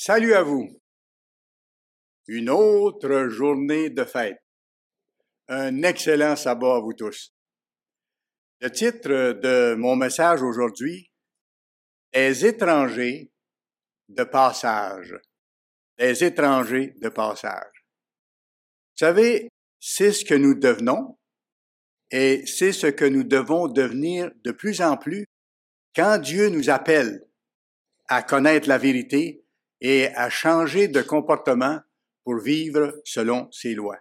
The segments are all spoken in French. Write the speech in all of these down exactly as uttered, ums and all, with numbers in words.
Salut à vous! Une autre journée de fête. Un excellent sabbat à vous tous. Le titre de mon message aujourd'hui est « Les étrangers de passage ». Les étrangers de passage. Vous savez, c'est ce que nous devenons et c'est ce que nous devons devenir de plus en plus quand Dieu nous appelle à connaître la vérité et à changer de comportement pour vivre selon ses lois.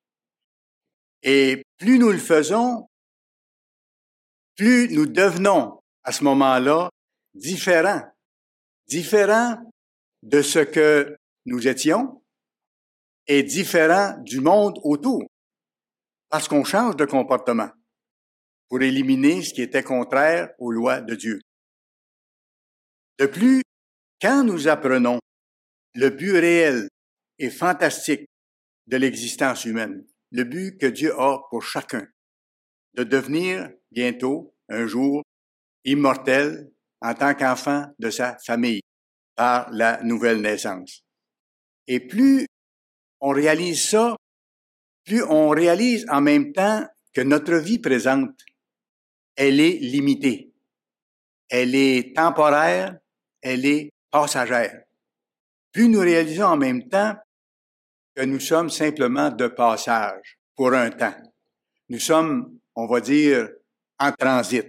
Et plus nous le faisons, plus nous devenons à ce moment-là différents, différents de ce que nous étions et différents du monde autour, parce qu'on change de comportement pour éliminer ce qui était contraire aux lois de Dieu. De plus, quand nous apprenons le but réel et fantastique de l'existence humaine, le but que Dieu a pour chacun, de devenir bientôt, un jour, immortel en tant qu'enfant de sa famille par la nouvelle naissance. Et plus on réalise ça, plus on réalise en même temps que notre vie présente, elle est limitée, elle est temporaire, elle est passagère. Plus nous réalisons en même temps que nous sommes simplement de passage pour un temps. Nous sommes, on va dire, en transit.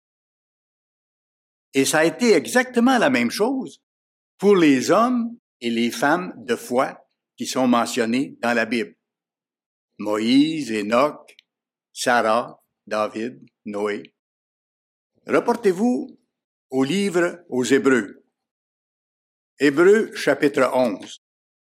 Et ça a été exactement la même chose pour les hommes et les femmes de foi qui sont mentionnés dans la Bible. Moïse, Enoch, Sarah, David, Noé. Reportez-vous au livre aux Hébreux. Hébreux chapitre onze.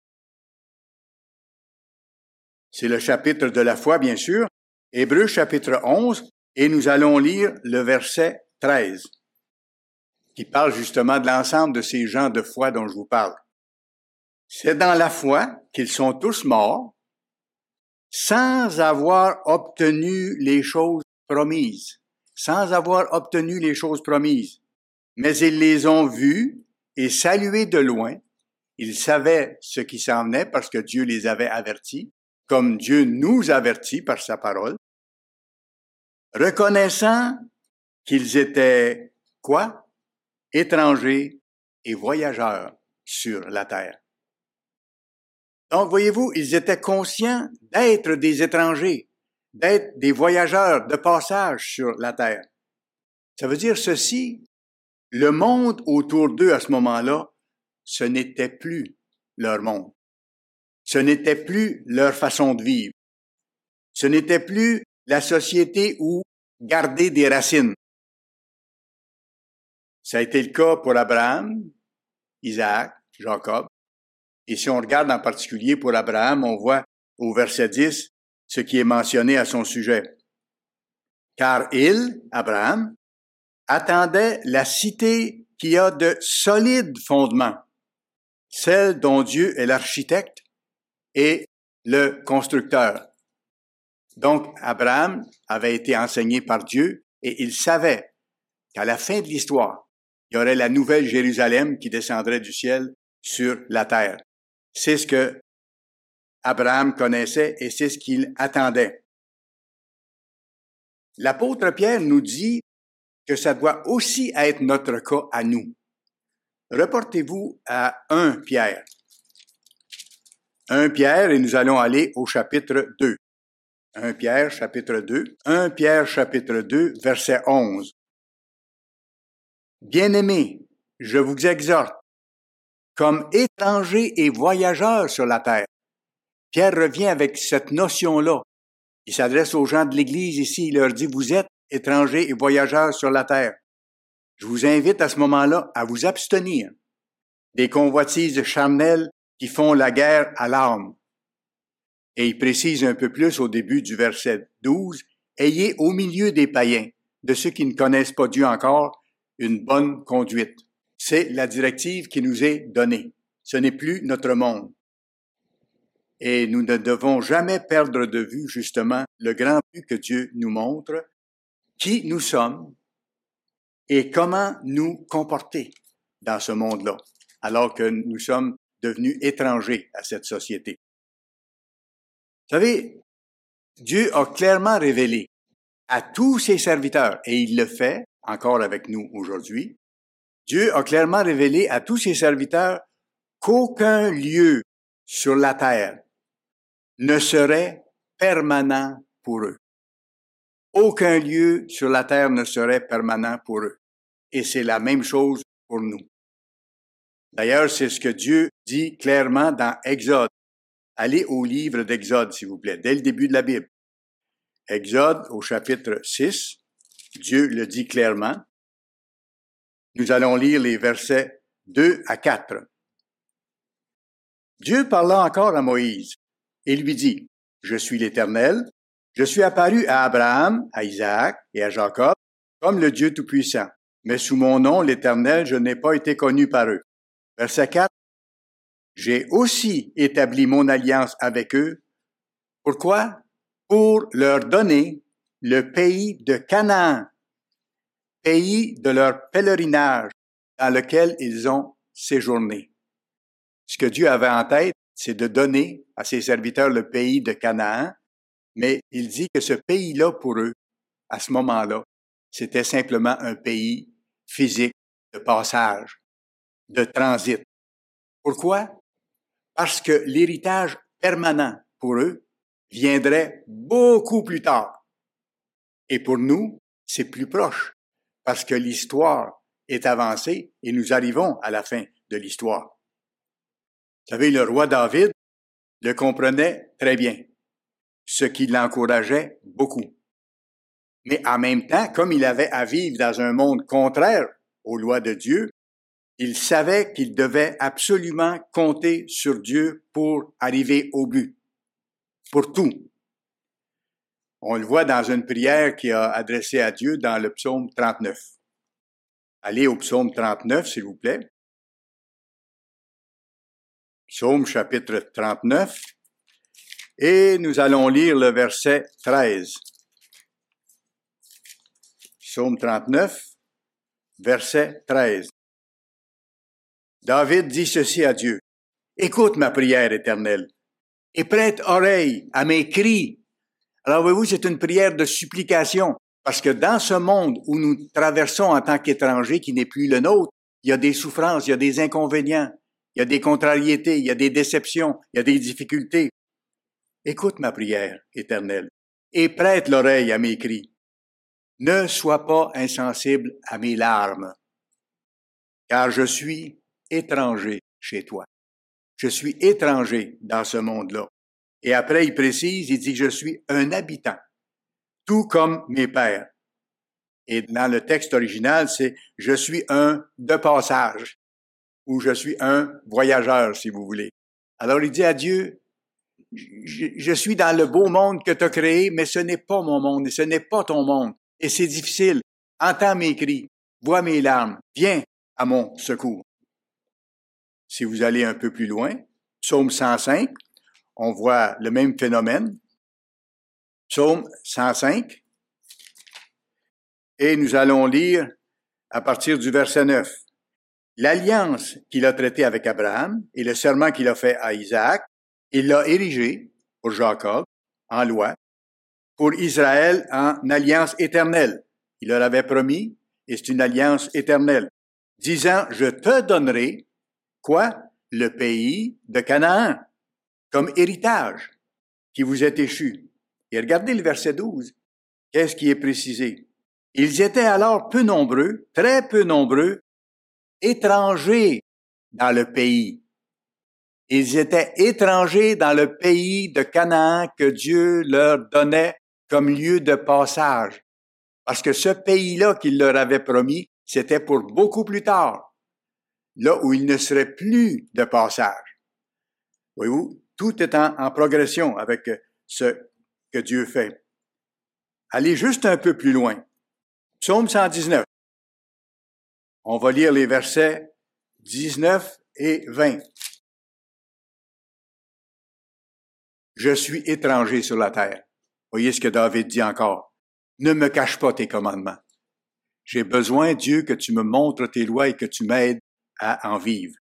C'est le chapitre de la foi, bien sûr. Hébreux chapitre onze, et nous allons lire le verset treize, qui parle justement de l'ensemble de ces gens de foi dont je vous parle. C'est dans la foi qu'ils sont tous morts, sans avoir obtenu les choses promises, sans avoir obtenu les choses promises. Mais ils les ont vus et salués de loin. Ils savaient ce qui s'en venait parce que Dieu les avait avertis, comme Dieu nous avertit par sa parole, reconnaissant qu'ils étaient quoi? Étrangers et voyageurs sur la terre. Donc, voyez-vous, ils étaient conscients d'être des étrangers, d'être des voyageurs de passage sur la terre. Ça veut dire ceci, le monde autour d'eux à ce moment-là, ce n'était plus leur monde. Ce n'était plus leur façon de vivre. Ce n'était plus la société où garder des racines. Ça a été le cas pour Abraham, Isaac, Jacob. Et si on regarde en particulier pour Abraham, on voit au verset dix ce qui est mentionné à son sujet. Car il, Abraham, attendait la cité qui a de solides fondements, celle dont Dieu est l'architecte et le constructeur. Donc, Abraham avait été enseigné par Dieu et il savait qu'à la fin de l'histoire, il y aurait la nouvelle Jérusalem qui descendrait du ciel sur la terre. C'est ce que Abraham connaissait et c'est ce qu'il attendait. L'apôtre Pierre nous dit que ça doit aussi être notre cas à nous. Reportez-vous à Première Pierre. Première Pierre, et nous allons aller au chapitre deux. Première Pierre, chapitre deux. Première Pierre, chapitre deux, verset onze. Bien-aimés, je vous exhorte, comme étrangers et voyageurs sur la terre. Pierre revient avec cette notion-là. Il s'adresse aux gens de l'Église ici, il leur dit, vous êtes étrangers et voyageurs sur la terre. Je vous invite à ce moment-là à vous abstenir des convoitises charnelles qui font la guerre à l'âme. Et il précise un peu plus au début du verset douze, ayez au milieu des païens, de ceux qui ne connaissent pas Dieu encore, une bonne conduite. C'est la directive qui nous est donnée. Ce n'est plus notre monde. Et nous ne devons jamais perdre de vue, justement, le grand but que Dieu nous montre, qui nous sommes et comment nous comporter dans ce monde-là, alors que nous sommes devenus étrangers à cette société. Vous savez, Dieu a clairement révélé à tous ses serviteurs, et il le fait encore avec nous aujourd'hui, Dieu a clairement révélé à tous ses serviteurs qu'aucun lieu sur la terre ne serait permanent pour eux. Aucun lieu sur la terre ne serait permanent pour eux. Et c'est la même chose pour nous. D'ailleurs, c'est ce que Dieu dit clairement dans Exode. Allez au livre d'Exode, s'il vous plaît, dès le début de la Bible. Exode, au chapitre six, Dieu le dit clairement. Nous allons lire les versets deux à quatre. Dieu parla encore à Moïse et lui dit, « Je suis l'Éternel, je suis apparu à Abraham, à Isaac et à Jacob comme le Dieu Tout-Puissant. Mais sous mon nom, l'Éternel, je n'ai pas été connu par eux. » Verset quatre. J'ai aussi établi mon alliance avec eux. Pourquoi? Pour leur donner le pays de Canaan, pays de leur pèlerinage dans lequel ils ont séjourné. Ce que Dieu avait en tête, c'est de donner à ses serviteurs le pays de Canaan, mais il dit que ce pays-là, pour eux, à ce moment-là, c'était simplement un pays physique de passage, de transit. Pourquoi? Parce que l'héritage permanent pour eux viendrait beaucoup plus tard. Et pour nous, c'est plus proche, parce que l'histoire est avancée et nous arrivons à la fin de l'histoire. Vous savez, le roi David le comprenait très bien, ce qui l'encourageait beaucoup. Mais en même temps, comme il avait à vivre dans un monde contraire aux lois de Dieu, il savait qu'il devait absolument compter sur Dieu pour arriver au but, pour tout. On le voit dans une prière qu'il a adressée à Dieu dans le psaume trente-neuf. Allez au psaume trente-neuf, s'il vous plaît. Psaume chapitre trente-neuf. Et nous allons lire le verset treize. Psaume trente-neuf, verset treize. David dit ceci à Dieu. « Écoute ma prière éternelle et prête oreille à mes cris. » Alors, voyez-vous, c'est une prière de supplication, parce que dans ce monde où nous traversons en tant qu'étrangers, qui n'est plus le nôtre, il y a des souffrances, il y a des inconvénients, il y a des contrariétés, il y a des déceptions, il y a des difficultés. Écoute ma prière éternelle et prête l'oreille à mes cris. Ne sois pas insensible à mes larmes, car je suis étranger chez toi. Je suis étranger dans ce monde-là. Et après, il précise, il dit que je suis un habitant, tout comme mes pères. Et dans le texte original, c'est « je suis un de passage » ou « je suis un voyageur », si vous voulez. Alors, il dit à Dieu, je, je suis dans le beau monde que tu as créé, mais ce n'est pas mon monde et ce n'est pas ton monde. Et c'est difficile. Entends mes cris, vois mes larmes, viens à mon secours. Si vous allez un peu plus loin, psaume cent cinq, on voit le même phénomène. Psaume cent cinq. Et nous allons lire à partir du verset neuf. L'alliance qu'il a traitée avec Abraham et le serment qu'il a fait à Isaac, il l'a érigé pour Jacob en loi, pour Israël en alliance éternelle. Il leur avait promis, et c'est une alliance éternelle, disant, je te donnerai, quoi? Le pays de Canaan, comme héritage qui vous est échu. Et regardez le verset douze. Qu'est-ce qui est précisé? Ils étaient alors peu nombreux, très peu nombreux, étrangers dans le pays. Ils étaient étrangers dans le pays de Canaan que Dieu leur donnait comme lieu de passage. Parce que ce pays-là qu'il leur avait promis, c'était pour beaucoup plus tard, là où il ne serait plus de passage. Voyez-vous, tout est en, en progression avec ce que Dieu fait. Allez juste un peu plus loin. Psaume cent dix-neuf. On va lire les versets dix-neuf et vingt. Je suis étranger sur la terre. Voyez ce que David dit encore. Ne me cache pas tes commandements. J'ai besoin, Dieu, que tu me montres tes lois et que tu m'aides à en vivre.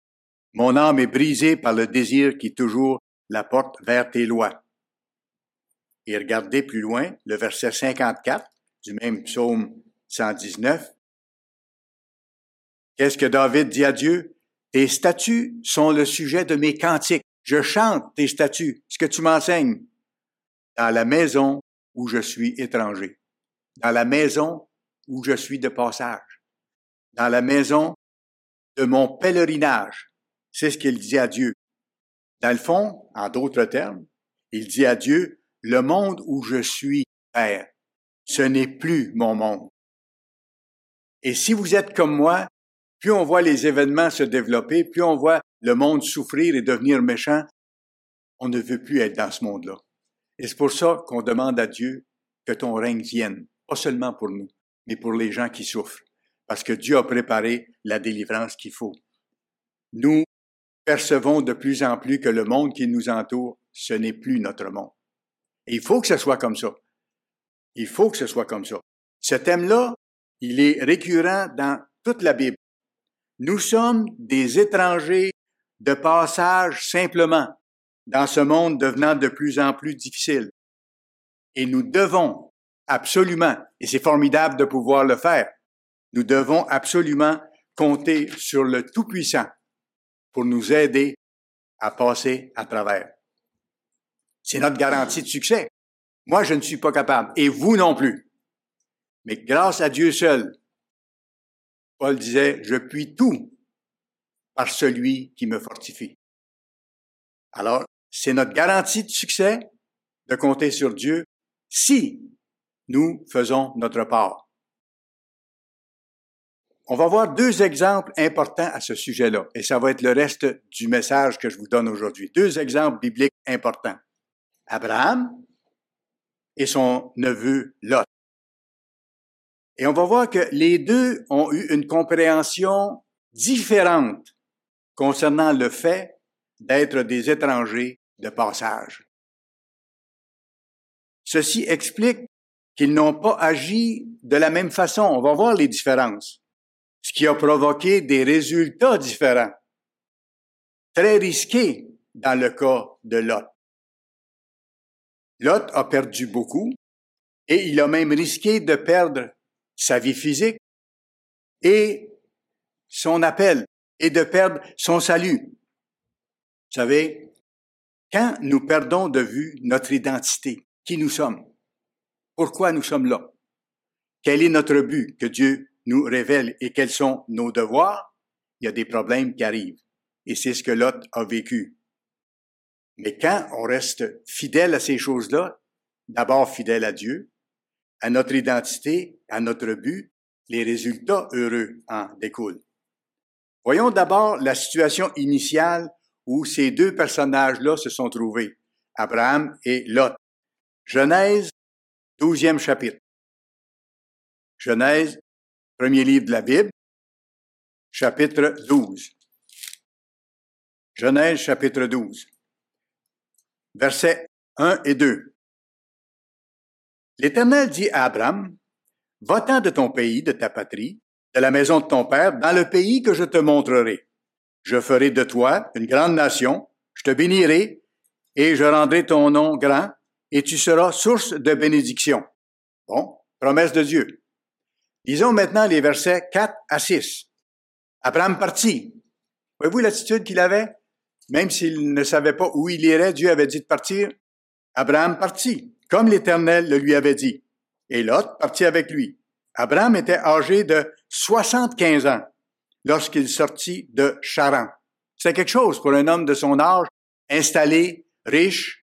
Mon âme est brisée par le désir qui toujours la porte vers tes lois. Et regardez plus loin, le verset cinquante-quatre du même psaume cent dix-neuf. Qu'est-ce que David dit à Dieu? Tes statuts sont le sujet de mes cantiques. Je chante tes statuts, ce que tu m'enseignes, dans la maison où je suis étranger, dans la maison où je suis de passage, dans la maison de mon pèlerinage. C'est ce qu'il dit à Dieu. Dans le fond, en d'autres termes, il dit à Dieu, le monde où je suis, Père, ce n'est plus mon monde. Et si vous êtes comme moi, plus on voit les événements se développer, plus on voit le monde souffrir et devenir méchant, on ne veut plus être dans ce monde-là. Et c'est pour ça qu'on demande à Dieu que ton règne vienne, pas seulement pour nous, mais pour les gens qui souffrent, parce que Dieu a préparé la délivrance qu'il faut. Nous percevons de plus en plus que le monde qui nous entoure, ce n'est plus notre monde. Et il faut que ce soit comme ça. Il faut que ce soit comme ça. Ce thème-là, il est récurrent dans toute la Bible. Nous sommes des étrangers de passage simplement dans ce monde devenant de plus en plus difficile. Et nous devons absolument, et c'est formidable de pouvoir le faire, nous devons absolument compter sur le Tout-Puissant pour nous aider à passer à travers. C'est notre garantie de succès. Moi, je ne suis pas capable, et vous non plus. Mais grâce à Dieu seul, Paul disait, « Je puis tout par celui qui me fortifie. » Alors, c'est notre garantie de succès de compter sur Dieu si nous faisons notre part. On va voir deux exemples importants à ce sujet-là, et ça va être le reste du message que je vous donne aujourd'hui. Deux exemples bibliques importants. Abraham et son neveu Lot. Et on va voir que les deux ont eu une compréhension différente concernant le fait d'être des étrangers de passage. Ceci explique qu'ils n'ont pas agi de la même façon. On va voir les différences, ce qui a provoqué des résultats différents, très risqués dans le cas de Lot. Lot a perdu beaucoup et il a même risqué de perdre sa vie physique et son appel et de perdre son salut. Vous savez, quand nous perdons de vue notre identité, qui nous sommes, pourquoi nous sommes là, quel est notre but que Dieu nous révèle et quels sont nos devoirs, il y a des problèmes qui arrivent. Et c'est ce que Lot a vécu. Mais quand on reste fidèle à ces choses-là, d'abord fidèle à Dieu, à notre identité, à notre but, les résultats heureux en découlent. Voyons d'abord la situation initiale où ces deux personnages-là se sont trouvés, Abraham et Lot. Genèse, douzième chapitre. Genèse, premier livre de la Bible, chapitre douze. Genèse, chapitre douze. Versets un et deux. L'Éternel dit à Abraham, « Va-t'en de ton pays, de ta patrie, de la maison de ton père, dans le pays que je te montrerai. Je ferai de toi une grande nation, je te bénirai, et je rendrai ton nom grand, et tu seras source de bénédiction. » Bon, promesse de Dieu. Lisons maintenant les versets quatre à six. Abraham partit. Voyez-vous l'attitude qu'il avait? Même s'il ne savait pas où il irait, Dieu avait dit de partir. Abraham partit, comme l'Éternel le lui avait dit. Et Lot partit avec lui. Abraham était âgé de soixante-quinze ans lorsqu'il sortit de Charan. C'est quelque chose pour un homme de son âge, installé, riche.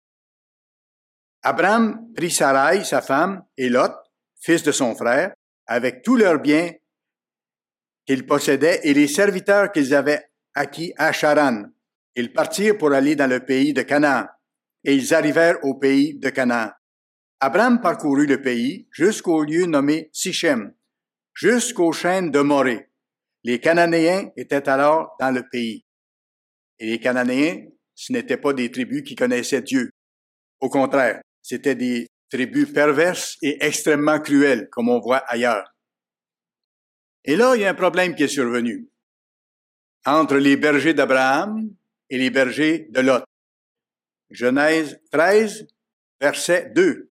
Abraham prit Sarai, sa femme, et Lot, fils de son frère, avec tous leurs biens qu'ils possédaient et les serviteurs qu'ils avaient acquis à Charan. Ils partirent pour aller dans le pays de Canaan, et ils arrivèrent au pays de Canaan. Abraham parcourut le pays jusqu'au lieu nommé Sichem, jusqu'aux chaînes de Morée. Les Cananéens étaient alors dans le pays. Et les Cananéens, ce n'étaient pas des tribus qui connaissaient Dieu. Au contraire, c'étaient des tribus perverses et extrêmement cruelles, comme on voit ailleurs. Et là, il y a un problème qui est survenu. entre les bergers d'Abraham et les bergers de Lot. Genèse treize, verset deux.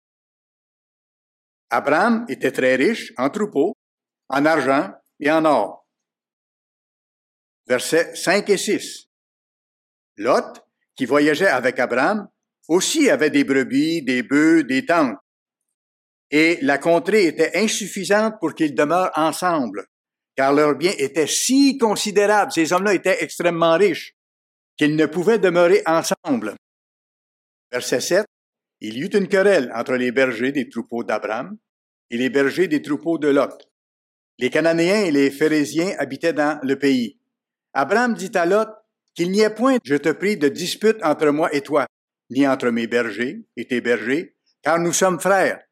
Abraham était très riche en troupeaux, en argent et en or. Versets cinq et six. Lot, qui voyageait avec Abraham, aussi avait des brebis, des bœufs, des tentes. Et la contrée était insuffisante pour qu'ils demeurent ensemble, car leurs biens étaient si considérables, ces hommes-là étaient extrêmement riches, qu'ils ne pouvaient demeurer ensemble. Verset sept. Il y eut une querelle entre les bergers des troupeaux d'Abraham et les bergers des troupeaux de Lot. Les Cananéens et les Phérésiens habitaient dans le pays. Abraham dit à Lot, qu'il n'y ait point, je te prie, de dispute entre moi et toi, ni entre mes bergers et tes bergers, car nous sommes frères.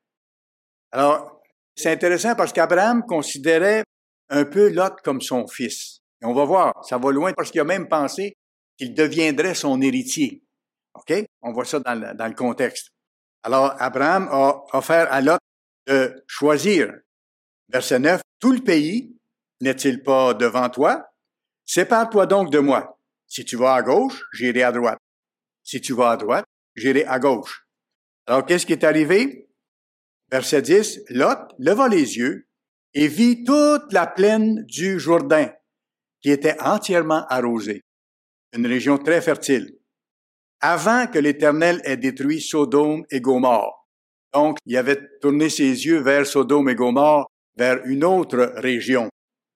Alors, c'est intéressant parce qu'Abraham considérait un peu Lot comme son fils. Et on va voir, ça va loin parce qu'il a même pensé qu'il deviendrait son héritier. OK? On voit ça dans le, dans le contexte. Alors, Abraham a offert à Lot de choisir. Verset neuf. Tout le pays n'est-il pas devant toi? Sépare-toi donc de moi. Si tu vas à gauche, j'irai à droite. Si tu vas à droite, j'irai à gauche. Alors, qu'est-ce qui est arrivé? Verset dix. Lot leva les yeux et vit toute la plaine du Jourdain, qui était entièrement arrosée. Une région très fertile. Avant que l'Éternel ait détruit Sodome et Gomorrhe. Donc, il avait tourné ses yeux vers Sodome et Gomorrhe, vers une autre région.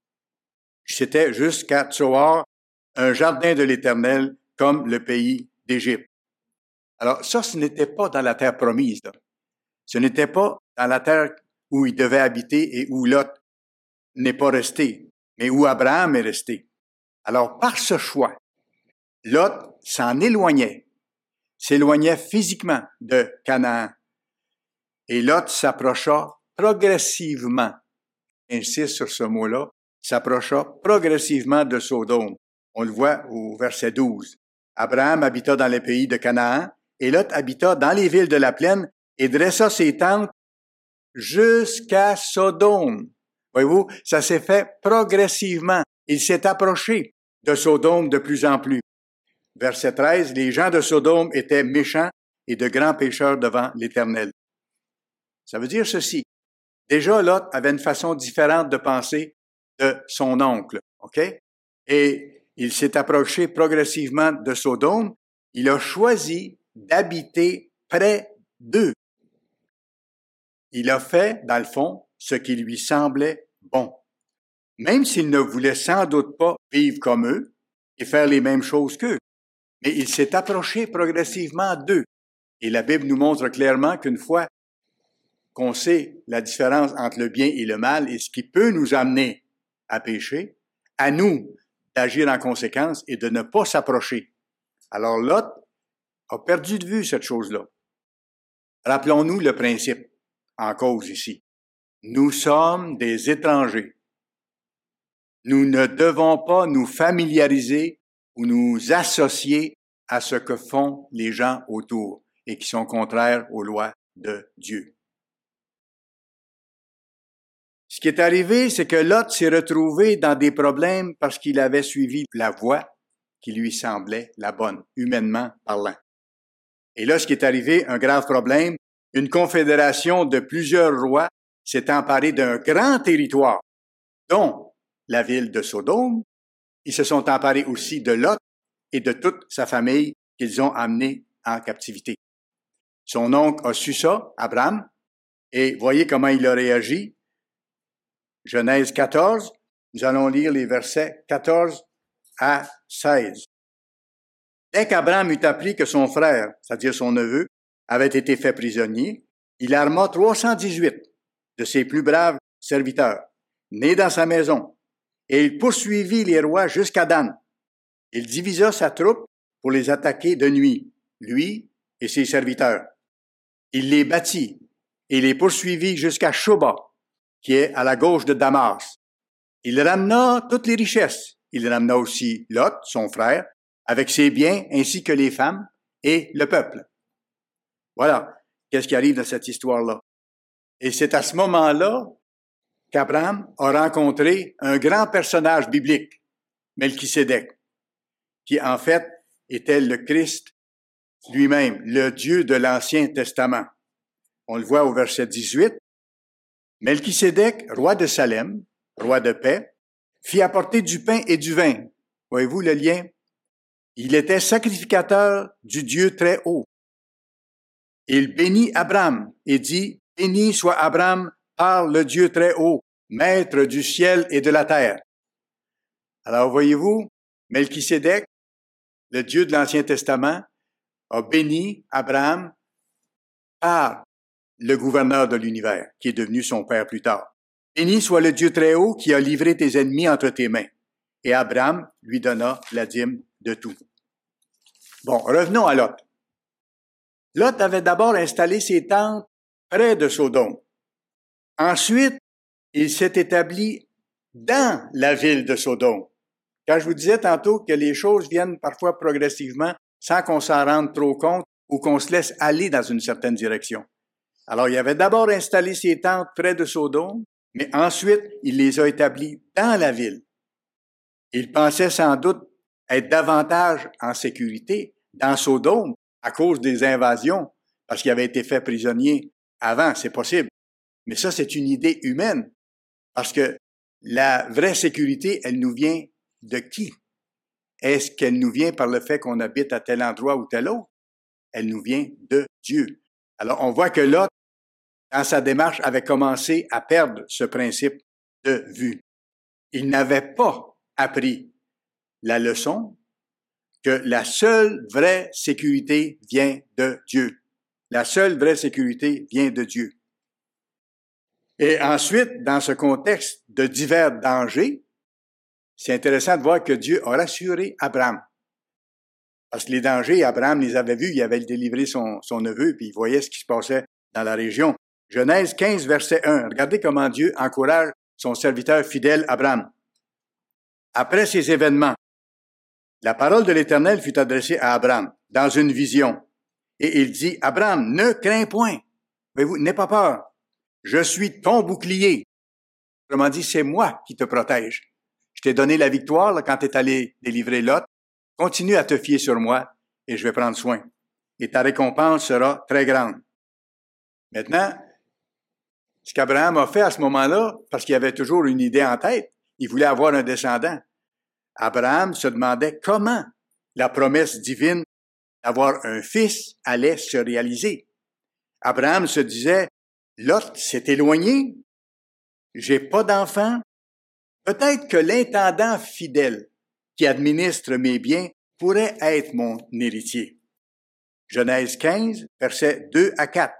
C'était jusqu'à Tsoar, un jardin de l'Éternel, comme le pays d'Égypte. Alors, ça, ce n'était pas dans la terre promise. Là. Ce n'était pas dans la terre où il devait habiter et où Lot n'est pas resté, mais où Abraham est resté. Alors, par ce choix, Lot s'en éloignait, s'éloignait physiquement de Canaan. Et Lot s'approcha progressivement, j'insiste sur ce mot-là, s'approcha progressivement de Sodome. On le voit au verset douze. Abraham habita dans le pays de Canaan, et Lot habita dans les villes de la plaine et dressa ses tentes jusqu'à Sodome. Voyez-vous, ça s'est fait progressivement. Il s'est approché de Sodome de plus en plus. Verset treize, les gens de Sodome étaient méchants et de grands pécheurs devant l'Éternel. Ça veut dire ceci. Déjà, Lot avait une façon différente de penser de son oncle, OK? Et il s'est approché progressivement de Sodome. Il a choisi d'habiter près d'eux. Il a fait, dans le fond, ce qui lui semblait bon. Même s'il ne voulait sans doute pas vivre comme eux et faire les mêmes choses qu'eux. Mais il s'est approché progressivement d'eux. Et la Bible nous montre clairement qu'une fois qu'on sait la différence entre le bien et le mal et ce qui peut nous amener à pécher, à nous d'agir en conséquence et de ne pas s'approcher. Alors Lot a perdu de vue cette chose-là. Rappelons-nous le principe en cause ici. Nous sommes des étrangers. Nous ne devons pas nous familiariser ou nous associer à ce que font les gens autour et qui sont contraires aux lois de Dieu. Ce qui est arrivé, c'est que Lot s'est retrouvé dans des problèmes parce qu'il avait suivi la voie qui lui semblait la bonne, humainement parlant. Et là, ce qui est arrivé, un grave problème, une confédération de plusieurs rois s'est emparée d'un grand territoire, dont la ville de Sodome. Ils se sont emparés aussi de Lot et de toute sa famille qu'ils ont amené en captivité. Son oncle a su ça, Abraham, et voyez comment il a réagi. Genèse quatorze, nous allons lire les versets quatorze à seize. Dès qu'Abraham eut appris que son frère, c'est-à-dire son neveu, avait été fait prisonnier, il arma trois cent dix-huit de ses plus braves serviteurs, nés dans sa maison, et il poursuivit les rois jusqu'à Dan. Il divisa sa troupe pour les attaquer de nuit, lui et ses serviteurs. Il les battit et les poursuivit jusqu'à Shoba, qui est à la gauche de Damas. Il ramena toutes les richesses. Il ramena aussi Lot, son frère, avec ses biens ainsi que les femmes et le peuple. Voilà, qu'est-ce qui arrive dans cette histoire-là. Et c'est à ce moment-là qu'Abraham a rencontré un grand personnage biblique, Melchisédek, qui en fait était le Christ lui-même, le Dieu de l'Ancien Testament. On le voit au verset dix-huit. Melchisédek, roi de Salem, roi de paix, fit apporter du pain et du vin. Voyez-vous le lien? Il était sacrificateur du Dieu très haut. Il bénit Abraham et dit, « Béni soit Abraham par le Dieu très haut, maître du ciel et de la terre. » Alors voyez-vous, Melchisédek, le Dieu de l'Ancien Testament, a béni Abraham par le gouverneur de l'univers, qui est devenu son père plus tard. « Béni soit le Dieu très haut qui a livré tes ennemis entre tes mains. » Et Abraham lui donna la dîme de tout. Bon, revenons à Lot. Lot avait d'abord installé ses tentes près de Sodome. Ensuite, il s'est établi dans la ville de Sodome. Quand je vous disais tantôt que les choses viennent parfois progressivement sans qu'on s'en rende trop compte ou qu'on se laisse aller dans une certaine direction. Alors, il avait d'abord installé ses tentes près de Sodome, mais ensuite, il les a établies dans la ville. Il pensait sans doute être davantage en sécurité dans Sodome à cause des invasions, parce qu'il avait été fait prisonnier avant, c'est possible. Mais ça, c'est une idée humaine, parce que la vraie sécurité, elle nous vient de qui? Est-ce qu'elle nous vient par le fait qu'on habite à tel endroit ou tel autre? Elle nous vient de Dieu. Alors, on voit que Lot, dans sa démarche, avait commencé à perdre ce principe de vue. Il n'avait pas appris la leçon que la seule vraie sécurité vient de Dieu. La seule vraie sécurité vient de Dieu. Et ensuite, dans ce contexte de divers dangers, c'est intéressant de voir que Dieu a rassuré Abraham. Parce que les dangers, Abraham les avait vus, il avait délivré son, son neveu, puis il voyait ce qui se passait dans la région. Genèse quinze, verset un. Regardez comment Dieu encourage son serviteur fidèle Abraham. Après ces événements, la parole de l'Éternel fut adressée à Abraham dans une vision. Et il dit, « Abraham, ne crains point. Voyez-vous, n'aie pas peur. Je suis ton bouclier. » Autrement dit, c'est moi qui te protège. Je t'ai donné la victoire là, quand tu es allé délivrer Lot. Continue à te fier sur moi et je vais prendre soin. Et ta récompense sera très grande. Maintenant, ce qu'Abraham a fait à ce moment-là, parce qu'il avait toujours une idée en tête, il voulait avoir un descendant. Abraham se demandait comment la promesse divine d'avoir un fils allait se réaliser. Abraham se disait, Lot s'est éloigné, j'ai pas d'enfant, peut-être que l'intendant fidèle qui administre mes biens pourrait être mon héritier. Genèse quinze, versets deux à quatre.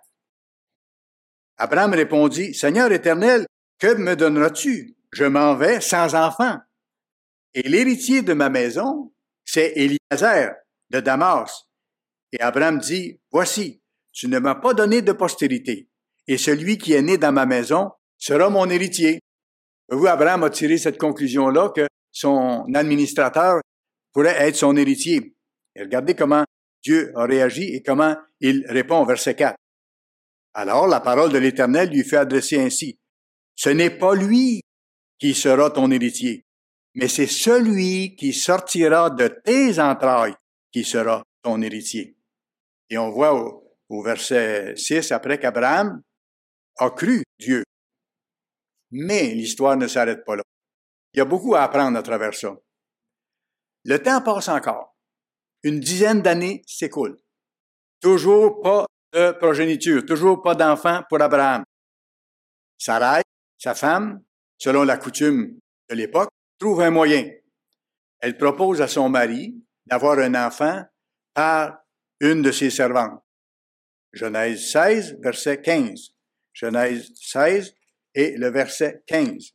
Abraham répondit, Seigneur éternel, que me donneras-tu? Je m'en vais sans enfant. Et l'héritier de ma maison, c'est Eliezer de Damas. Et Abraham dit, voici, tu ne m'as pas donné de postérité, et celui qui est né dans ma maison sera mon héritier. Vous, Abraham a tiré cette conclusion-là que son administrateur pourrait être son héritier. Et regardez comment Dieu a réagi et comment il répond au verset quatre. Alors la parole de l'Éternel lui fait adresser ainsi. Ce n'est pas lui qui sera ton héritier, mais c'est celui qui sortira de tes entrailles qui sera ton héritier. Et on voit au, au verset six, après qu'Abraham a cru Dieu. Mais l'histoire ne s'arrête pas là. Il y a beaucoup à apprendre à travers ça. Le temps passe encore. Une dizaine d'années s'écoulent. Toujours pas de progéniture, toujours pas d'enfant pour Abraham. Sarai, sa femme, selon la coutume de l'époque, trouve un moyen. Elle propose à son mari d'avoir un enfant par une de ses servantes. Genèse seize, verset quinze. Genèse seize et le verset quinze.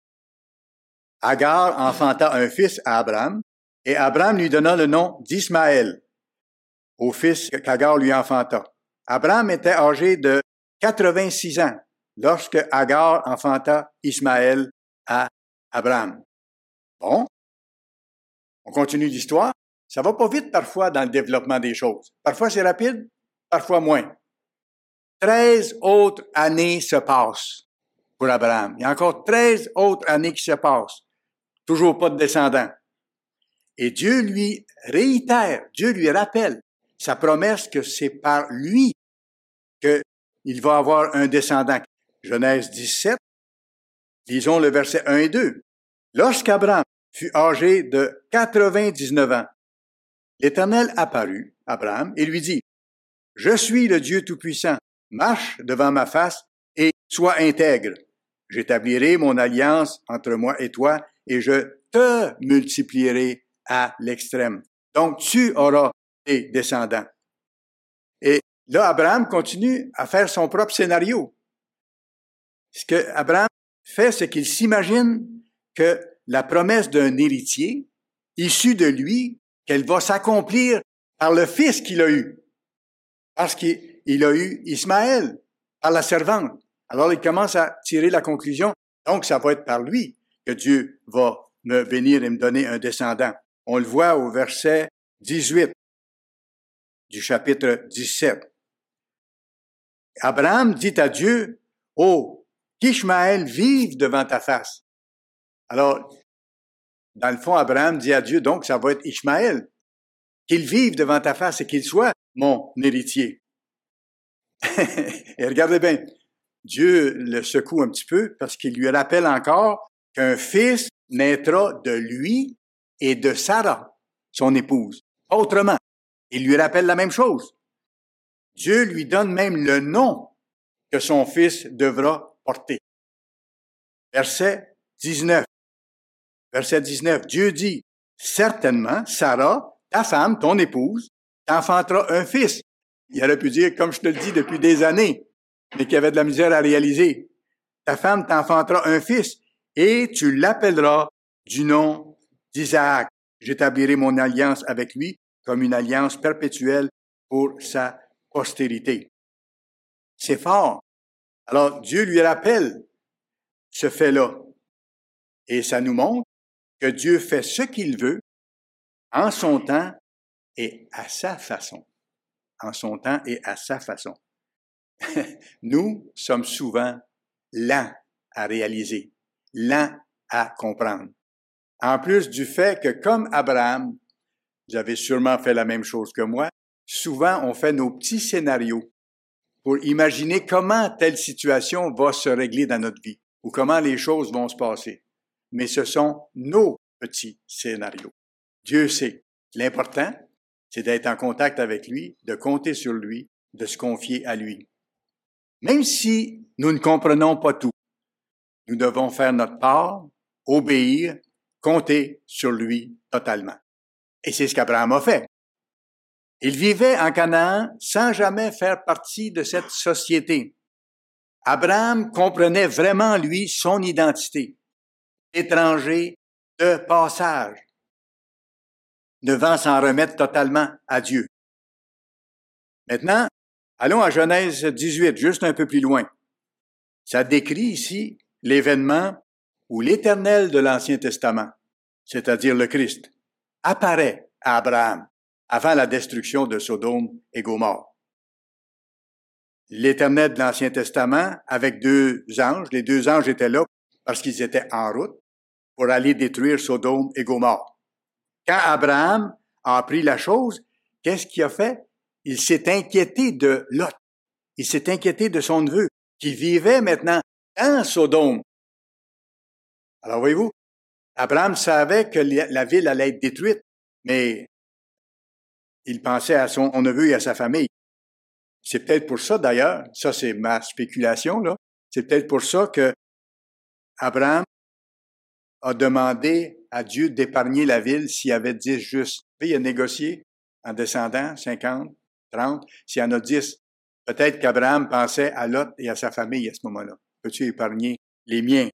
Agar enfanta un fils à Abraham, et Abraham lui donna le nom d'Ismaël au fils qu'Agar lui enfanta. Abraham était âgé de quatre-vingt-six ans lorsque Agar enfanta Ismaël à Abraham. Bon, on continue l'histoire. Ça va pas vite parfois dans le développement des choses. Parfois c'est rapide, parfois moins. Treize autres années se passent pour Abraham. Il y a encore treize autres années qui se passent. Toujours pas de descendants. Et Dieu lui réitère, Dieu lui rappelle sa promesse que c'est par lui qu'il va avoir un descendant. Genèse dix-sept, lisons le verset un et deux. Lorsqu'Abraham fut âgé de quatre-vingt-dix-neuf ans, l'Éternel apparut à Abraham et lui dit, « Je suis le Dieu Tout-Puissant, marche devant ma face et sois intègre. J'établirai mon alliance entre moi et toi et je te multiplierai à l'extrême. Donc, tu auras des descendants. » Et là, Abraham continue à faire son propre scénario. Ce que Abraham fait, c'est qu'il s'imagine que la promesse d'un héritier, issu de lui, qu'elle va s'accomplir par le fils qu'il a eu. Parce qu'il a eu Ismaël, par la servante. Alors, il commence à tirer la conclusion. Donc, ça va être par lui que Dieu va me bénir et me donner un descendant. On le voit au verset dix-huit du chapitre dix-sept. Abraham dit à Dieu, « Oh, qu'Ishmaël vive devant ta face. » Alors, dans le fond, Abraham dit à Dieu, donc ça va être Ishmaël, qu'il vive devant ta face et qu'il soit mon héritier. Et regardez bien, Dieu le secoue un petit peu parce qu'il lui rappelle encore qu'un fils naîtra de lui et de Sarah, son épouse. Autrement, il lui rappelle la même chose. Dieu lui donne même le nom que son fils devra porter. Verset dix-neuf. Verset dix-neuf. Dieu dit, « Certainement, Sarah, ta femme, ton épouse, t'enfantera un fils. » Il aurait pu dire, comme je te le dis depuis des années, mais qu'il y avait de la misère à réaliser. « Ta femme t'enfantera un fils, et tu l'appelleras du nom d'Isaac. J'établirai mon alliance avec lui comme une alliance perpétuelle pour sa postérité. » C'est fort. Alors, Dieu lui rappelle ce fait-là. Et ça nous montre que Dieu fait ce qu'il veut en son temps et à sa façon. En son temps et à sa façon. Nous sommes souvent lents à réaliser, lents à comprendre. En plus du fait que, comme Abraham, vous avez sûrement fait la même chose que moi, souvent on fait nos petits scénarios pour imaginer comment telle situation va se régler dans notre vie ou comment les choses vont se passer. Mais ce sont nos petits scénarios. Dieu sait. L'important, c'est d'être en contact avec lui, de compter sur lui, de se confier à lui. Même si nous ne comprenons pas tout, nous devons faire notre part, obéir, compter sur lui totalement. Et c'est ce qu'Abraham a fait. Il vivait en Canaan sans jamais faire partie de cette société. Abraham comprenait vraiment, lui, son identité. Étranger de passage, devant s'en remettre totalement à Dieu. Maintenant, allons à Genèse dix-huit, juste un peu plus loin. Ça décrit ici l'événement où l'Éternel de l'Ancien Testament, c'est-à-dire le Christ, apparaît à Abraham avant la destruction de Sodome et Gomorrhe. L'Éternel de l'Ancien Testament, avec deux anges, les deux anges étaient là parce qu'ils étaient en route pour aller détruire Sodome et Gomorrhe. Quand Abraham a appris la chose, qu'est-ce qu'il a fait? Il s'est inquiété de Lot. Il s'est inquiété de son neveu, qui vivait maintenant dans Sodome. Alors, voyez-vous, Abraham savait que la ville allait être détruite, mais il pensait à son neveu et à sa famille. C'est peut-être pour ça, d'ailleurs, ça c'est ma spéculation, là, c'est peut-être pour ça que Abraham a demandé à Dieu d'épargner la ville s'il y avait dix justes. Il a négocié en descendant cinquante, trente. S'il y en a dix, peut-être qu'Abraham pensait à Lot et à sa famille à ce moment-là. Peux-tu épargner les miens?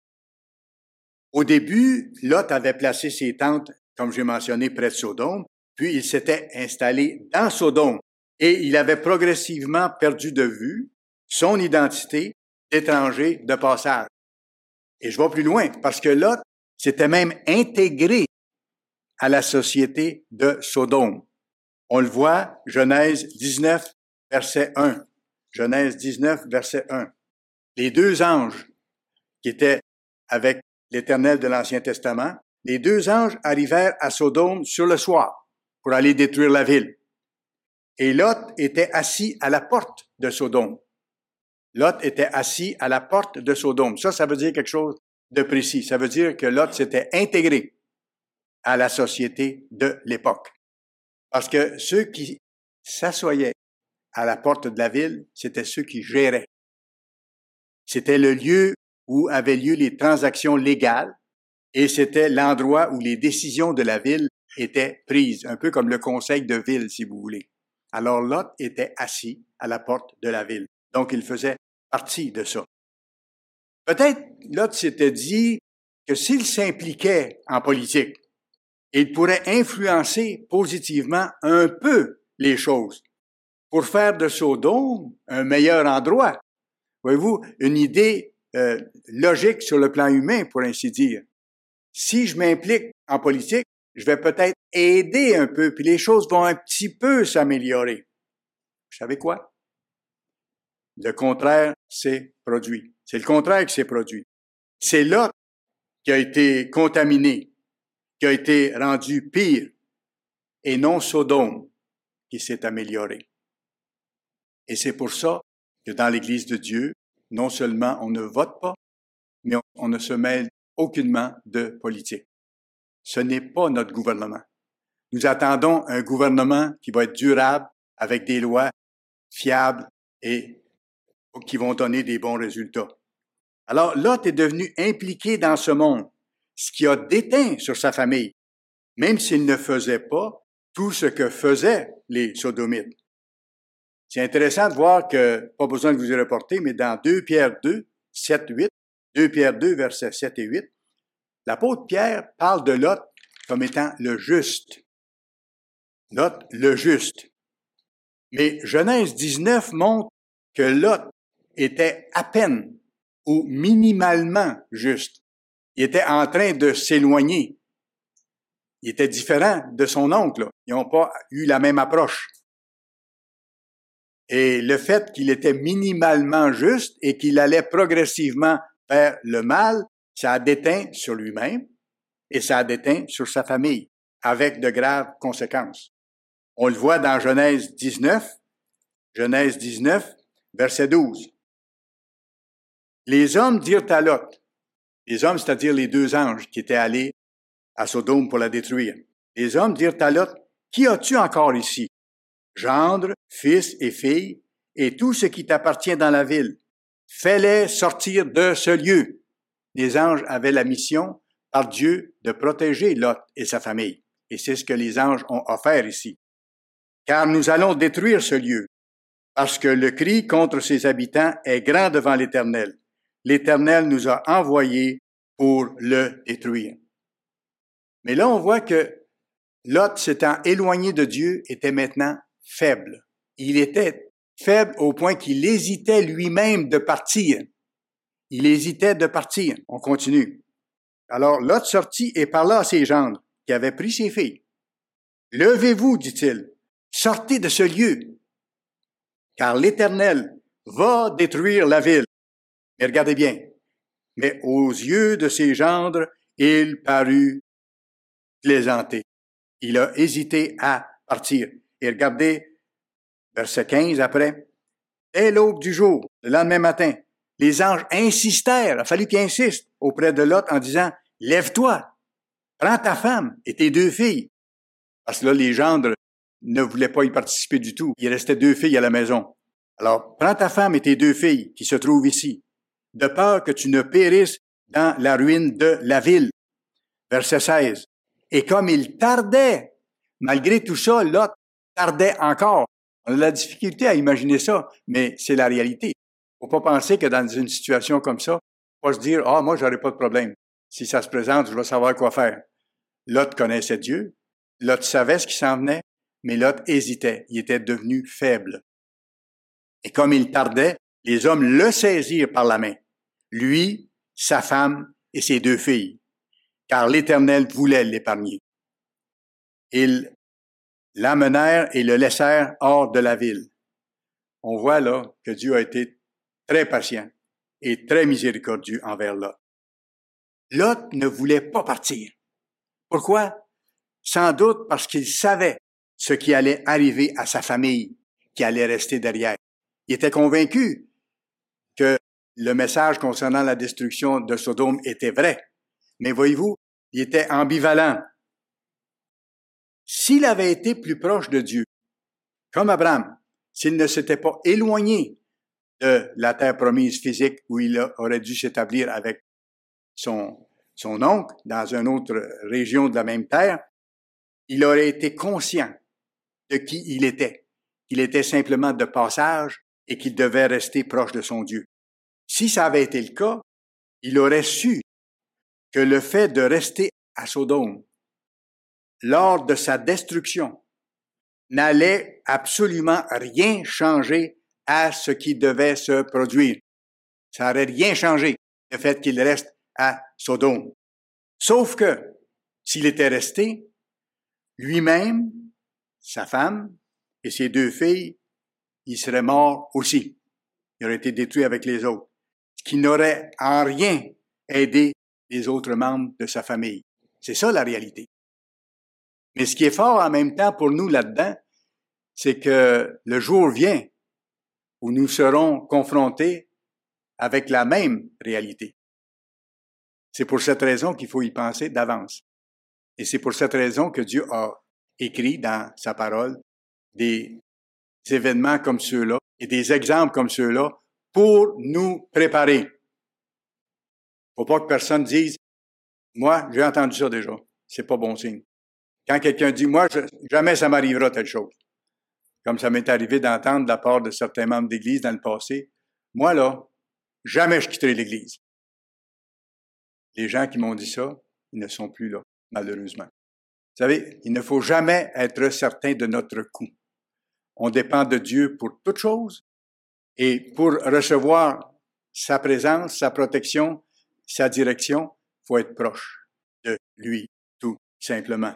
Au début, Lot avait placé ses tentes, comme j'ai mentionné, près de Sodome, puis il s'était installé dans Sodome et il avait progressivement perdu de vue son identité d'étranger de passage. Et je vais plus loin, parce que Lot s'était même intégré à la société de Sodome. On le voit, Genèse dix-neuf, verset un. Genèse dix-neuf, verset un. Les deux anges qui étaient avec l'Éternel de l'Ancien Testament les deux anges arrivèrent à Sodome sur le soir pour aller détruire la ville. Et Lot était assis à la porte de Sodome. Lot était assis à la porte de Sodome. Ça, ça veut dire quelque chose de précis. Ça veut dire que Lot s'était intégré à la société de l'époque. Parce que ceux qui s'assoyaient à la porte de la ville, c'était ceux qui géraient. C'était le lieu où avaient lieu les transactions légales et c'était l'endroit où les décisions de la ville étaient prises, un peu comme le conseil de ville, si vous voulez. Alors Lot était assis à la porte de la ville. Donc, il faisait partie de ça. Peut-être Lot s'était dit que s'il s'impliquait en politique, il pourrait influencer positivement un peu les choses pour faire de Sodome un meilleur endroit. Voyez-vous, une idée euh, logique sur le plan humain, pour ainsi dire. Si je m'implique en politique, je vais peut-être aider un peu, puis les choses vont un petit peu s'améliorer. Vous savez quoi? Le contraire s'est produit. C'est le contraire qui s'est produit. C'est Lot qui a été contaminé, qui a été rendu pire, et non Sodome qui s'est amélioré. Et c'est pour ça que dans l'Église de Dieu, non seulement on ne vote pas, mais on, on ne se mêle aucunement de politique. Ce n'est pas notre gouvernement. Nous attendons un gouvernement qui va être durable, avec des lois fiables et qui vont donner des bons résultats. Alors, Lot est devenu impliqué dans ce monde, ce qui a déteint sur sa famille, même s'il ne faisait pas tout ce que faisaient les Sodomites. C'est intéressant de voir que, pas besoin de vous y reporter, mais dans deux Pierre deux, sept, huit, deux Pierre deux, versets sept et huit, l'apôtre Pierre parle de Lot comme étant le juste. Lot, le juste. Mais Genèse dix-neuf montre que Lot était à peine ou minimalement juste. Il était en train de s'éloigner. Il était différent de son oncle. Ils n'ont pas eu la même approche. Et le fait qu'il était minimalement juste et qu'il allait progressivement vers le mal, ça a déteint sur lui-même et ça a déteint sur sa famille, avec de graves conséquences. On le voit dans Genèse dix-neuf, Genèse dix-neuf, verset douze. Les hommes dirent à Lot, les hommes, c'est-à-dire les deux anges qui étaient allés à Sodome pour la détruire. Les hommes dirent à Lot, qui as-tu encore ici? Gendre, fils et filles, et tout ce qui t'appartient dans la ville. Fais-les sortir de ce lieu. Les anges avaient la mission, par Dieu, de protéger Lot et sa famille. Et c'est ce que les anges ont offert ici. Car nous allons détruire ce lieu, parce que le cri contre ses habitants est grand devant l'Éternel. L'Éternel nous a envoyés pour le détruire. Mais là, on voit que Lot, s'étant éloigné de Dieu, était maintenant faible. Il était faible au point qu'il hésitait lui-même de partir. Il hésitait de partir. On continue. Alors Lot sortit et parla à ses gendres, qui avaient pris ses filles. « Levez-vous, dit-il, sortez de ce lieu, car l'Éternel va détruire la ville. » Mais regardez bien. Mais aux yeux de ses gendres, il parut plaisanter. Il a hésité à partir. Et regardez, verset quinze après. Dès l'aube du jour, le lendemain matin, les anges insistèrent, il a fallu qu'ils insistent auprès de Lot en disant, « Lève-toi, prends ta femme et tes deux filles. » Parce que là, les gendres ne voulaient pas y participer du tout. Il restait deux filles à la maison. Alors, prends ta femme et tes deux filles qui se trouvent ici, de peur que tu ne périsses dans la ruine de la ville. Verset seize. Et comme il tardait, malgré tout ça, Lot tardait encore. On a de la difficulté à imaginer ça, mais c'est la réalité. Il ne faut pas penser que dans une situation comme ça, pas se dire, ah, moi, j'aurai pas de problème. Si ça se présente, je vais savoir quoi faire. Lot connaissait Dieu. Lot savait ce qui s'en venait, mais Lot hésitait. Il était devenu faible. Et comme il tardait, les hommes le saisirent par la main. Lui, sa femme et ses deux filles. Car l'Éternel voulait l'épargner. Ils l'amenèrent et le laissèrent hors de la ville. On voit là que Dieu a été très patient et très miséricordieux envers Lot. Lot ne voulait pas partir. Pourquoi? Sans doute parce qu'il savait ce qui allait arriver à sa famille, qui allait rester derrière. Il était convaincu que le message concernant la destruction de Sodome était vrai. Mais voyez-vous, il était ambivalent. S'il avait été plus proche de Dieu, comme Abraham, s'il ne s'était pas éloigné de la terre promise physique où il aurait dû s'établir avec son, son oncle dans une autre région de la même terre, il aurait été conscient de qui il était. Il était simplement de passage et qu'il devait rester proche de son Dieu. Si ça avait été le cas, il aurait su que le fait de rester à Sodome lors de sa destruction n'allait absolument rien changer à ce qui devait se produire. Ça n'aurait rien changé, le fait qu'il reste à Sodome. Sauf que, s'il était resté, lui-même, sa femme et ses deux filles, ils seraient morts aussi. Ils auraient été détruits avec les autres. Ce qui n'aurait en rien aidé les autres membres de sa famille. C'est ça la réalité. Mais ce qui est fort en même temps pour nous là-dedans, c'est que le jour vient où nous serons confrontés avec la même réalité. C'est pour cette raison qu'il faut y penser d'avance. Et c'est pour cette raison que Dieu a écrit dans sa parole des événements comme ceux-là et des exemples comme ceux-là pour nous préparer. Faut pas que personne dise « Moi, j'ai entendu ça déjà. » C'est pas bon signe. Quand quelqu'un dit « Moi, je, jamais ça m'arrivera telle chose. » Comme ça m'est arrivé d'entendre de la part de certains membres d'Église dans le passé, « Moi, là, jamais je quitterai l'Église. » Les gens qui m'ont dit ça, ils ne sont plus là, malheureusement. Vous savez, il ne faut jamais être certain de notre coup. On dépend de Dieu pour toute chose et pour recevoir sa présence, sa protection, sa direction, il faut être proche de lui, tout simplement.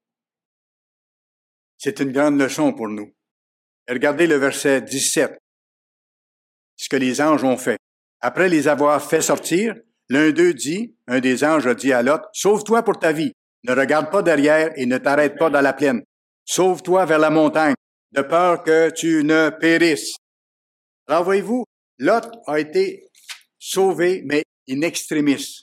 C'est une grande leçon pour nous. Regardez le verset dix-sept, ce que les anges ont fait. Après les avoir fait sortir, l'un d'eux dit, un des anges a dit à Lot, « Sauve-toi pour ta vie, ne regarde pas derrière et ne t'arrête pas dans la plaine. Sauve-toi vers la montagne, de peur que tu ne périsses. » Alors voyez-vous, Lot a été sauvé, mais in extremis.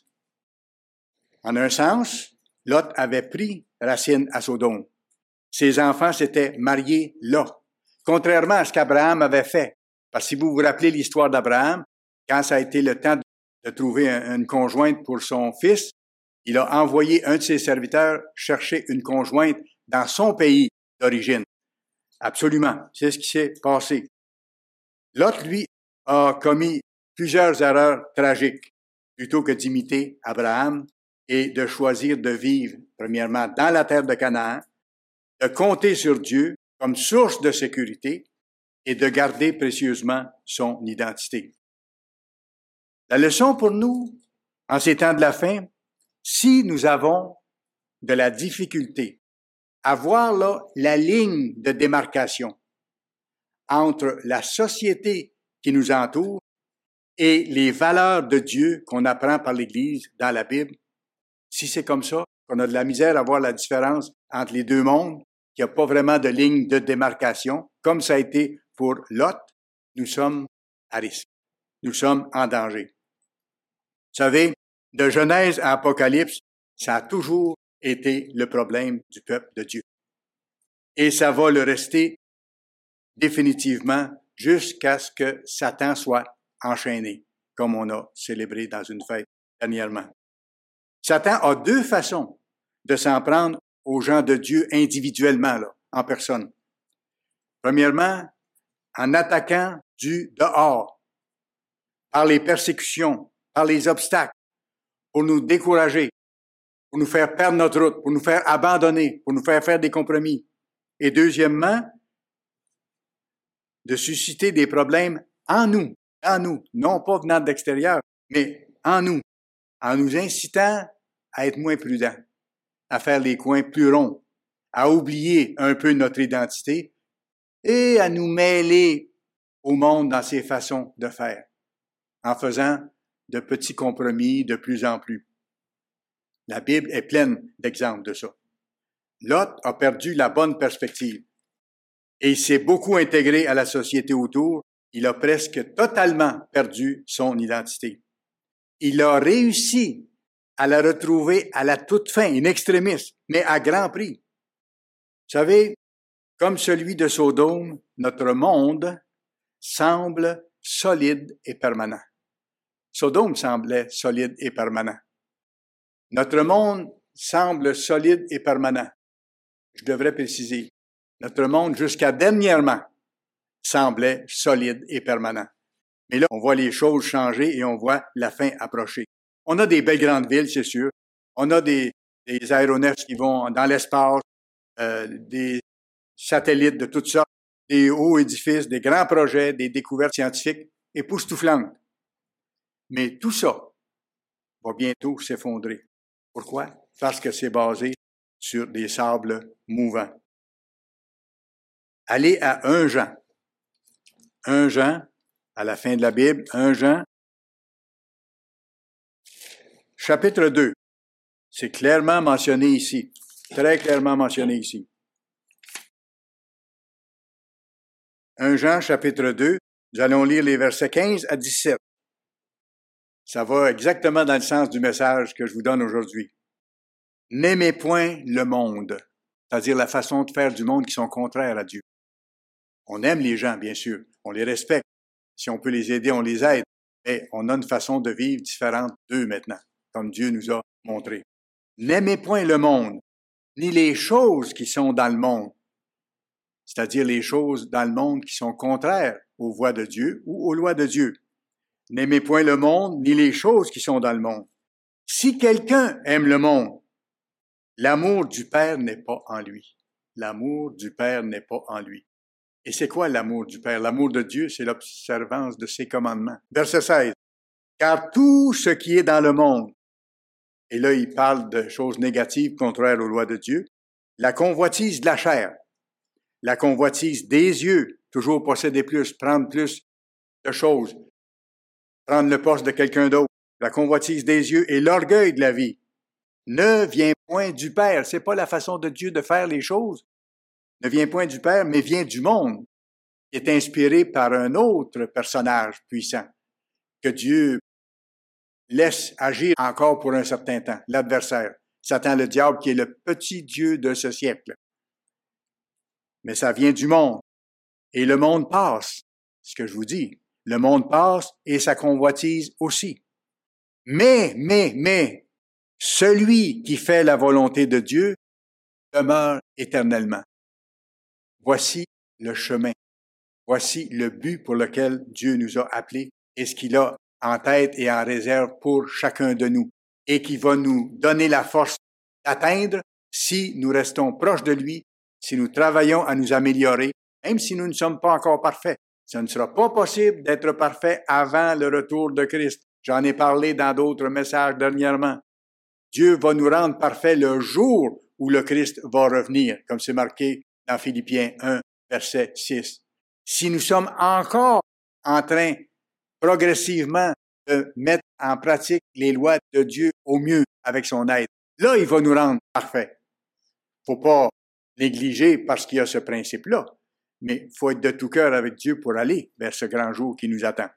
En un sens, Lot avait pris racine à Sodome. Ses enfants s'étaient mariés là, contrairement à ce qu'Abraham avait fait. Parce que si vous vous rappelez l'histoire d'Abraham, quand ça a été le temps de trouver une conjointe pour son fils, il a envoyé un de ses serviteurs chercher une conjointe dans son pays d'origine. Absolument, c'est ce qui s'est passé. Lot, lui, a commis plusieurs erreurs tragiques. Plutôt que d'imiter Abraham et de choisir de vivre, premièrement, dans la terre de Canaan, de compter sur Dieu comme source de sécurité et de garder précieusement son identité. La leçon pour nous, en ces temps de la fin, si nous avons de la difficulté à voir là la ligne de démarcation entre la société qui nous entoure et les valeurs de Dieu qu'on apprend par l'Église dans la Bible, si c'est comme ça, qu'on a de la misère à voir la différence entre les deux mondes, qu'il n'y a pas vraiment de ligne de démarcation, comme ça a été pour Lot, nous sommes à risque. Nous sommes en danger. Vous savez, de Genèse à Apocalypse, ça a toujours été le problème du peuple de Dieu. Et ça va le rester définitivement jusqu'à ce que Satan soit enchaîné, comme on a célébré dans une fête dernièrement. Satan a deux façons de s'en prendre aux gens de Dieu individuellement, là, en personne. Premièrement, en attaquant du dehors, par les persécutions, par les obstacles, pour nous décourager, pour nous faire perdre notre route, pour nous faire abandonner, pour nous faire faire des compromis. Et deuxièmement, de susciter des problèmes en nous, en nous, non pas venant de l'extérieur, mais en nous, en nous incitant à être moins prudents, à faire les coins plus ronds, à oublier un peu notre identité et à nous mêler au monde dans ses façons de faire, en faisant de petits compromis de plus en plus. La Bible est pleine d'exemples de ça. Lot a perdu la bonne perspective et il s'est beaucoup intégré à la société autour. Il a presque totalement perdu son identité. Il a réussi à la retrouver à la toute fin, in extremis, mais à grand prix. Vous savez, comme celui de Sodome, notre monde semble solide et permanent. Sodome semblait solide et permanent. Notre monde semble solide et permanent. Je devrais préciser, notre monde jusqu'à dernièrement semblait solide et permanent. Mais là, on voit les choses changer et on voit la fin approcher. On a des belles grandes villes, c'est sûr. On a des, des aéronefs qui vont dans l'espace, euh, des satellites de toutes sortes, des hauts édifices, des grands projets, des découvertes scientifiques époustouflantes. Mais tout ça va bientôt s'effondrer. Pourquoi? Parce que c'est basé sur des sables mouvants. Allez à premier Jean. premier Jean, à la fin de la Bible, premier Jean, chapitre deux. C'est clairement mentionné ici, très clairement mentionné ici. premier Jean, chapitre deux, nous allons lire les versets quinze à dix-sept. Ça va exactement dans le sens du message que je vous donne aujourd'hui. N'aimez point le monde, c'est-à-dire la façon de faire du monde qui sont contraires à Dieu. On aime les gens, bien sûr, on les respecte. Si on peut les aider, on les aide. Mais on a une façon de vivre différente d'eux maintenant, comme Dieu nous a montré. N'aimez point le monde, ni les choses qui sont dans le monde, c'est-à-dire les choses dans le monde qui sont contraires aux voies de Dieu ou aux lois de Dieu. N'aimez point le monde, ni les choses qui sont dans le monde. Si quelqu'un aime le monde, l'amour du Père n'est pas en lui. L'amour du Père n'est pas en lui. Et c'est quoi l'amour du Père? L'amour de Dieu, c'est l'observance de ses commandements. Verset seize. Car tout ce qui est dans le monde, et là il parle de choses négatives contraires aux lois de Dieu, la convoitise de la chair, la convoitise des yeux, toujours posséder plus, prendre plus de choses, prendre le poste de quelqu'un d'autre, la convoitise des yeux et l'orgueil de la vie, ne vient point du Père. C'est pas la façon de Dieu de faire les choses. Ne vient point du Père, mais vient du monde, qui est inspiré par un autre personnage puissant, que Dieu laisse agir encore pour un certain temps, l'adversaire, Satan le diable, qui est le petit Dieu de ce siècle. Mais ça vient du monde. Et le monde passe, ce que je vous dis. Le monde passe et sa convoitise aussi. Mais, mais, mais, celui qui fait la volonté de Dieu demeure éternellement. Voici le chemin. Voici le but pour lequel Dieu nous a appelés et ce qu'il a en tête et en réserve pour chacun de nous et qui va nous donner la force d'atteindre si nous restons proches de lui, si nous travaillons à nous améliorer, même si nous ne sommes pas encore parfaits. Ce ne sera pas possible d'être parfait avant le retour de Christ. J'en ai parlé dans d'autres messages dernièrement. Dieu va nous rendre parfaits le jour où le Christ va revenir, comme c'est marqué dans Philippiens un, verset six. Si nous sommes encore en train, progressivement, de mettre en pratique les lois de Dieu au mieux avec son aide, là, il va nous rendre parfaits. Faut pas négliger parce qu'il y a ce principe-là, mais il faut être de tout cœur avec Dieu pour aller vers ce grand jour qui nous attend.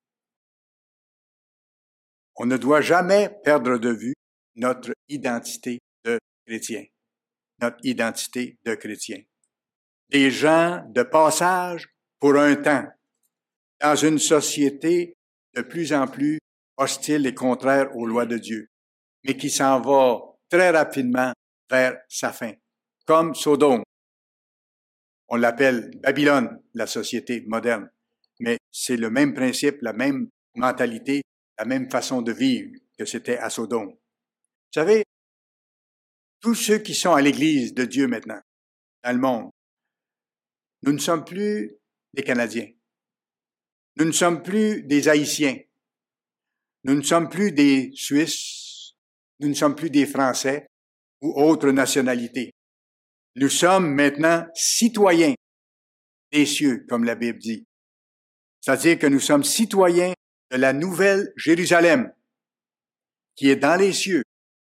On ne doit jamais perdre de vue notre identité de chrétien. Notre identité de chrétien. Des gens de passage pour un temps, dans une société de plus en plus hostile et contraire aux lois de Dieu, mais qui s'en va très rapidement vers sa fin, comme Sodome. On l'appelle Babylone, la société moderne, mais c'est le même principe, la même mentalité, la même façon de vivre que c'était à Sodome. Vous savez, tous ceux qui sont à l'Église de Dieu maintenant, dans le monde, nous ne sommes plus des Canadiens. Nous ne sommes plus des Haïtiens. Nous ne sommes plus des Suisses. Nous ne sommes plus des Français ou autres nationalités. Nous sommes maintenant citoyens des cieux, comme la Bible dit. C'est-à-dire que nous sommes citoyens de la nouvelle Jérusalem, qui est dans les cieux,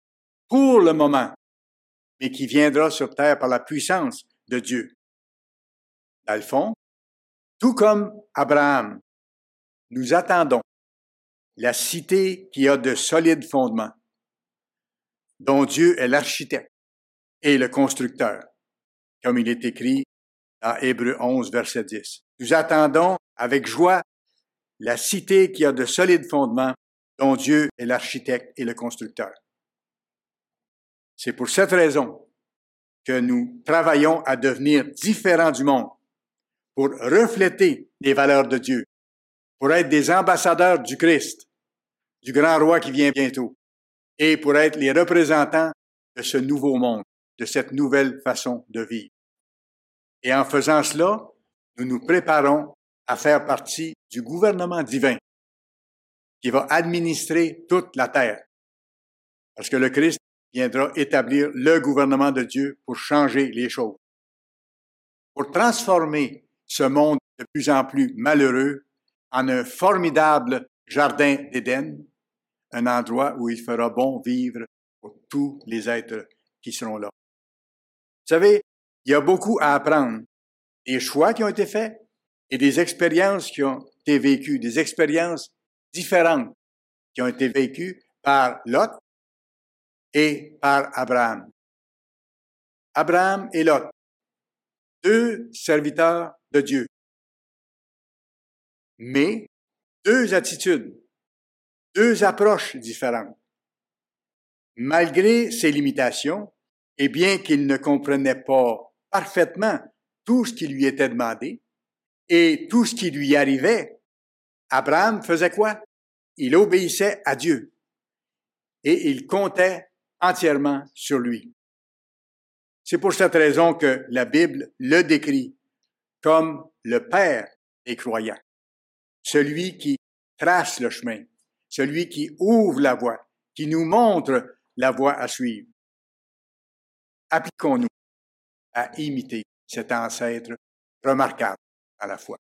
pour le moment, mais qui viendra sur terre par la puissance de Dieu. Dans le fond, tout comme Abraham, nous attendons la cité qui a de solides fondements, dont Dieu est l'architecte et le constructeur, comme il est écrit dans Hébreux onze, verset dix. Nous attendons avec joie la cité qui a de solides fondements, dont Dieu est l'architecte et le constructeur. C'est pour cette raison que nous travaillons à devenir différents du monde, pour refléter les valeurs de Dieu, pour être des ambassadeurs du Christ, du grand roi qui vient bientôt, et pour être les représentants de ce nouveau monde, de cette nouvelle façon de vivre. Et en faisant cela, nous nous préparons à faire partie du gouvernement divin qui va administrer toute la terre. Parce que le Christ viendra établir le gouvernement de Dieu pour changer les choses, pour transformer ce monde de plus en plus malheureux en un formidable jardin d'Éden, un endroit où il fera bon vivre pour tous les êtres qui seront là. Vous savez, il y a beaucoup à apprendre des choix qui ont été faits et des expériences qui ont été vécues, des expériences différentes qui ont été vécues par Lot et par Abraham. Abraham et Lot, deux serviteurs de Dieu, mais deux attitudes, deux approches différentes. Malgré ses limitations, et bien qu'il ne comprenait pas parfaitement tout ce qui lui était demandé et tout ce qui lui arrivait, Abraham faisait quoi? Il obéissait à Dieu et il comptait entièrement sur lui. C'est pour cette raison que la Bible le décrit comme le Père des croyants, celui qui trace le chemin, celui qui ouvre la voie, qui nous montre la voie à suivre. Appliquons-nous à imiter cet ancêtre remarquable à la foi.